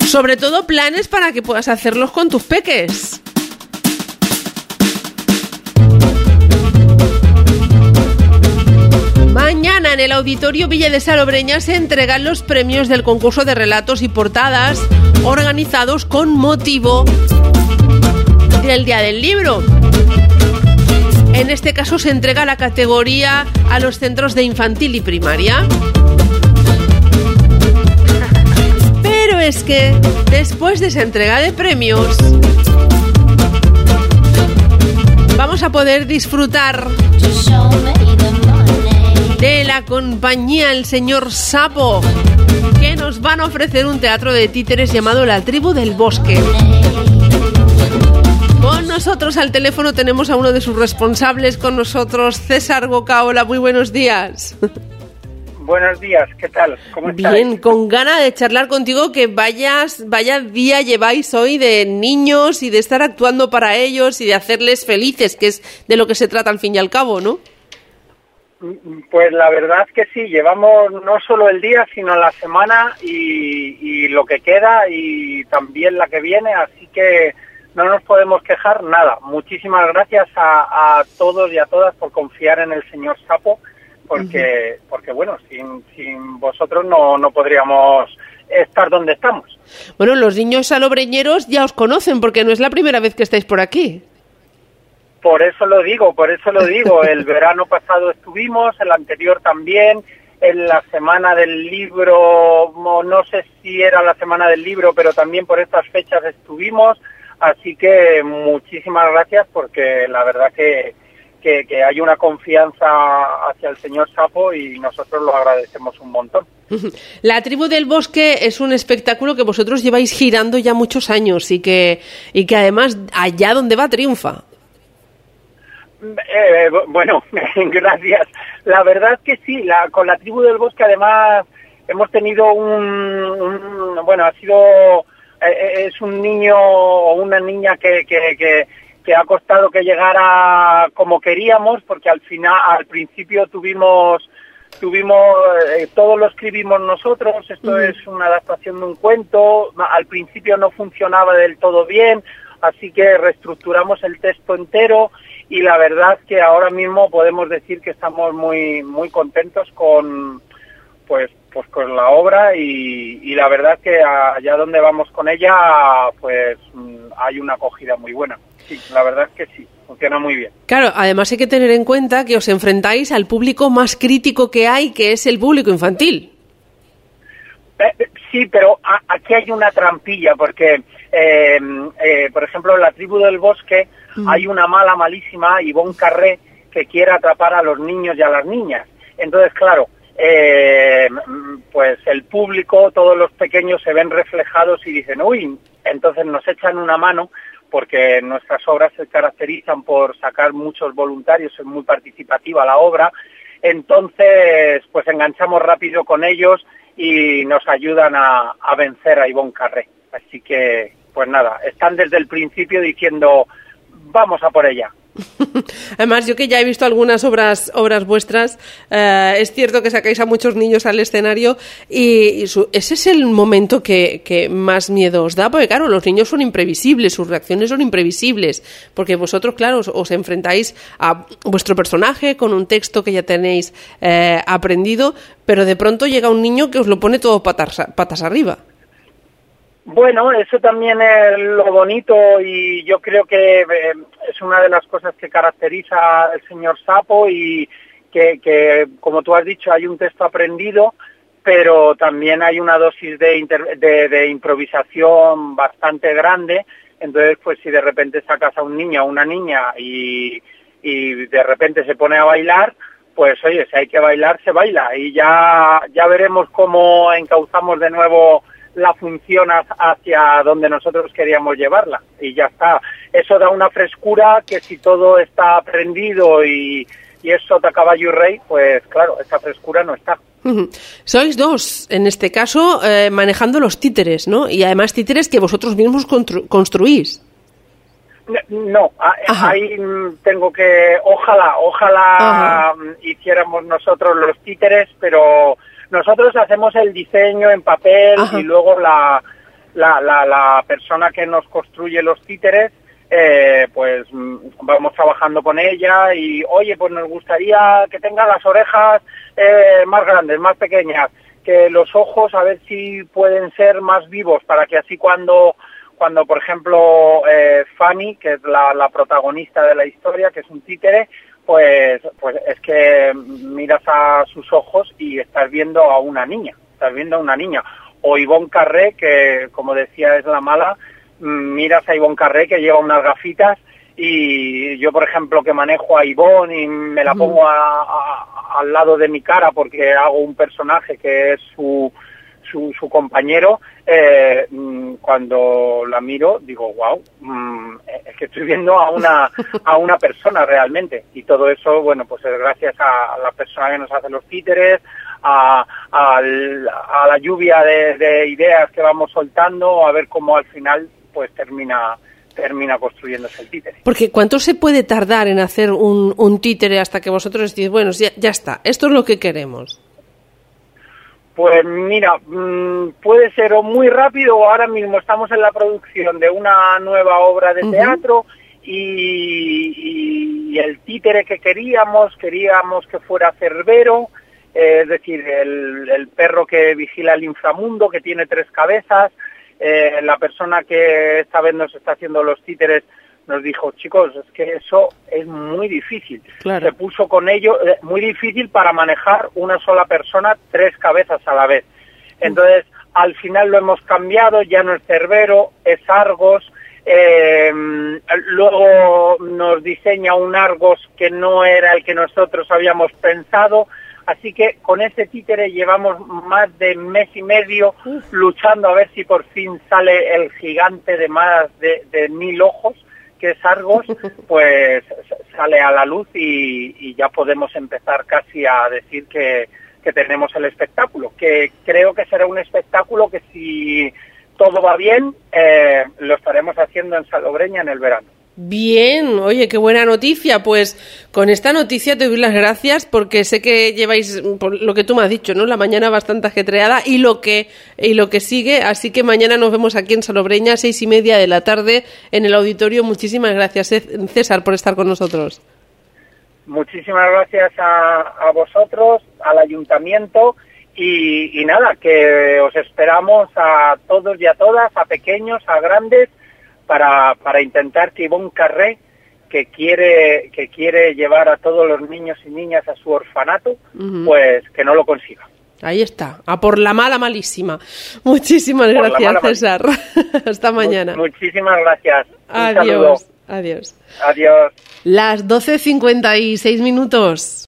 Sobre todo planes para que puedas hacerlos con tus peques. Mañana en el Auditorio Villa de Salobreña se entregan los premios del concurso de relatos y portadas organizados con motivo del Día del Libro. En este caso se entrega la categoría a los centros de infantil y primaria. Pero es que después de esa entrega de premios vamos a poder disfrutar de la compañía El Señor Sapo, que nos van a ofrecer un teatro de títeres llamado La Tribu del Bosque. Con nosotros al teléfono tenemos a uno de sus responsables, con nosotros César Gocaola. Muy buenos días. Buenos días, ¿qué tal? ¿Cómo estás? Bien, con ganas de charlar contigo, que vaya día lleváis hoy de niños y de estar actuando para ellos y de hacerles felices, que es de lo que se trata al fin y al cabo, ¿no? Pues la verdad es que sí, llevamos no solo el día, sino la semana y lo que queda y también la que viene, así que no nos podemos quejar nada. Muchísimas gracias a todos y a todas por confiar en el señor Sapo, porque bueno, sin vosotros no podríamos estar donde estamos. Bueno, los niños salobreñeros ya os conocen, porque no es la primera vez que estáis por aquí. Por eso lo digo. El verano pasado estuvimos, el anterior también, en la semana del libro, no sé si era la semana del libro, pero también por estas fechas estuvimos, así que muchísimas gracias, porque la verdad que hay una confianza hacia el señor Sapo y nosotros lo agradecemos un montón. La Tribu del Bosque es un espectáculo que vosotros lleváis girando ya muchos años y que además allá donde va triunfa. Bueno, gracias. La verdad es que sí, con la Tribu del Bosque además hemos tenido es un niño o una niña que ha costado que llegara como queríamos, porque al principio tuvimos todo lo escribimos nosotros, esto es una adaptación de un cuento, al principio no funcionaba del todo bien, así que reestructuramos el texto entero y la verdad es que ahora mismo podemos decir que estamos muy muy contentos con con la obra y la verdad es que allá donde vamos con ella pues hay una acogida muy buena. Sí, la verdad es que sí, funciona muy bien. Claro, además hay que tener en cuenta que os enfrentáis al público más crítico que hay, que es el público infantil. Sí, pero aquí hay una trampilla, porque, por ejemplo, en la Tribu del Bosque hay una malísima, Ivonne Carré, que quiere atrapar a los niños y a las niñas. Entonces, claro, pues el público, todos los pequeños se ven reflejados y dicen, uy, entonces nos echan una mano, porque nuestras obras se caracterizan por sacar muchos voluntarios, es muy participativa la obra, entonces pues enganchamos rápido con ellos y nos ayudan a vencer a Ivonne Carré. Así que, pues nada, están desde el principio diciendo, vamos a por ella. Además, yo que ya he visto algunas obras vuestras, es cierto que sacáis a muchos niños al escenario y ese es el momento que más miedo os da, porque claro, los niños son imprevisibles, sus reacciones son imprevisibles, porque vosotros, claro, os enfrentáis a vuestro personaje con un texto que ya tenéis aprendido, pero de pronto llega un niño que os lo pone todo patas arriba. Bueno, eso también es lo bonito y yo creo que es una de las cosas que caracteriza al señor Sapo y que, como tú has dicho, hay un texto aprendido, pero también hay una dosis de improvisación bastante grande. Entonces, pues si de repente sacas a un niño o una niña y de repente se pone a bailar, pues oye, si hay que bailar, se baila y ya veremos cómo encauzamos de nuevo la función hacia donde nosotros queríamos llevarla y ya está. Eso da una frescura que si todo está aprendido y es sota, caballo y rey, pues claro, esa frescura no está. Sois dos, en este caso, manejando los títeres, ¿no? Y además títeres que vosotros mismos construís. No, ahí tengo que, ojalá hiciéramos nosotros los títeres, pero nosotros hacemos el diseño en papel y luego la persona que nos construye los títeres, pues vamos trabajando con ella y, oye, pues nos gustaría que tenga las orejas más grandes, más pequeñas, que los ojos a ver si pueden ser más vivos, para que así cuando por ejemplo, Fanny, que es la protagonista de la historia, que es un títere, pues es que miras a sus ojos y estás viendo a una niña. O Yvonne Carré, que como decía es la mala, miras a Yvonne Carré que lleva unas gafitas, y yo, por ejemplo, que manejo a Yvonne y me la pongo al lado de mi cara porque hago un personaje que es su compañero, cuando la miro digo, wow, es que estoy viendo a una persona realmente. Y todo eso, bueno, pues es gracias a la persona que nos hace los títeres, a la lluvia de ideas que vamos soltando, a ver cómo al final pues termina construyéndose el títere. Porque ¿cuánto se puede tardar en hacer un títere hasta que vosotros decís, bueno, ya está, esto es lo que queremos? Pues mira, puede ser o muy rápido, o ahora mismo estamos en la producción de una nueva obra de teatro, y el títere que queríamos que fuera Cerbero, es decir, el perro que vigila el inframundo, que tiene 3 cabezas. La persona que esta vez nos está haciendo los títeres nos dijo, chicos, es que eso es muy difícil. Claro. Se puso con ello, muy difícil para manejar una sola persona 3 cabezas a la vez. Entonces, al final lo hemos cambiado, ya no es Cerbero, es Argos. Luego nos diseña un Argos que no era el que nosotros habíamos pensado. Así que con ese títere llevamos más de mes y medio luchando a ver si por fin sale el gigante de más de 1000 ojos, que es Argos, pues sale a la luz y ya podemos empezar casi a decir que tenemos el espectáculo, que creo que será un espectáculo que, si todo va bien, lo estaremos haciendo en Salobreña en el verano. Bien, oye, qué buena noticia. Pues con esta noticia te doy las gracias, porque sé que lleváis, por lo que tú me has dicho, ¿no?, la mañana bastante ajetreada y lo que sigue. Así que mañana nos vemos aquí en Salobreña, 6:30 de la tarde, en el auditorio. Muchísimas gracias, César, por estar con nosotros. Muchísimas gracias a vosotros, al ayuntamiento, y nada, que os esperamos a todos y a todas, a pequeños, a grandes, para intentar que Yvonne Carré, que quiere llevar a todos los niños y niñas a su orfanato, pues que no lo consiga. Ahí está, a por la mala malísima. Muchísimas gracias, César. Hasta mañana. Muchísimas gracias. Adiós. Adiós. Adiós. Las 12:56 minutos.